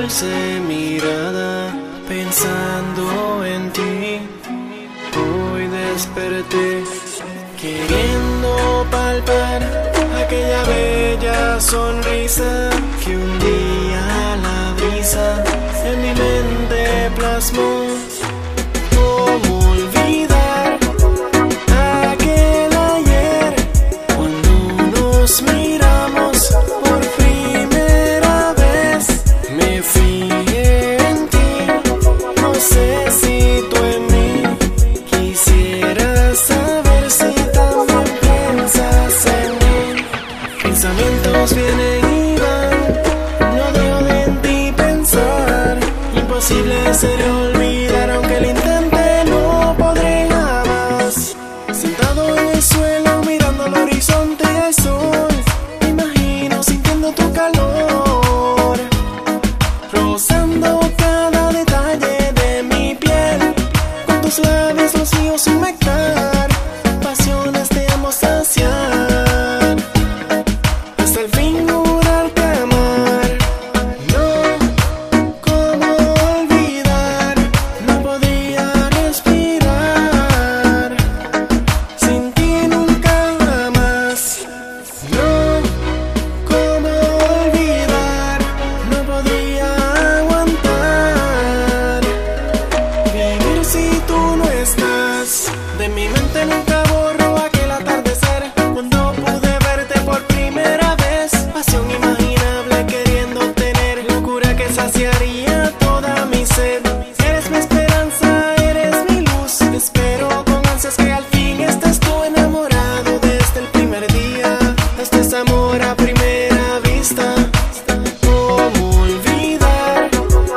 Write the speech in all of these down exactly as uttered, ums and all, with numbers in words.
dulce mirada, pensando en ti. Hoy desperté queriendo palpar aquella bella sonrisa que un día la brisa en mi mente plasmó. ¿Cómo olvidar aquel ayer cuando nos miramos por primera vez? Me fijé en ti, no sé si tú en mí. Quisiera saber si también piensas en mí. Pensamientos vienen y van, no dejo de en ti pensar. Imposible sería olvidar, aunque lo intente no podré jamás. Sentado en el suelo mirando al horizonte y al sol, me imagino sintiendo tu calor, rozando cada detalle de mi piel, con tus labios los míos sin mezclar, pasiones de ambos saciar, hasta el fin jurarte amar. No, cómo olvidar, no podría respirar sin ti nunca jamás. No, cómo olvidar, no podría aguantar vivir si tú no estás. De mi mente nunca borro aquel atardecer cuando pude verte por primera vez. Pasión imaginable queriendo tener, locura que saciaría toda mi sed. Eres mi esperanza, eres mi luz. Espero con ansias que al fin estés tú enamorado desde el primer día. Este es amor a primera vista. ¿Cómo olvidar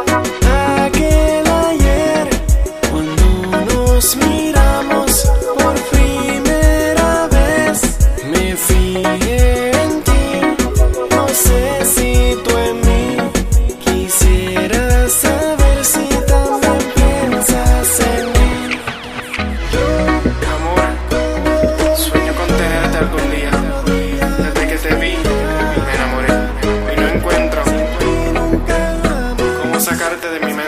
aquel ayer cuando nos miramos por primera vez? Me fijé en ti, no sé si tú en mí. Quisiera saber si también piensas en mí. Amor, sueño con tenerte algún día. Desde que te vi, me enamoré y no encuentro cómo sacarte de mi mente.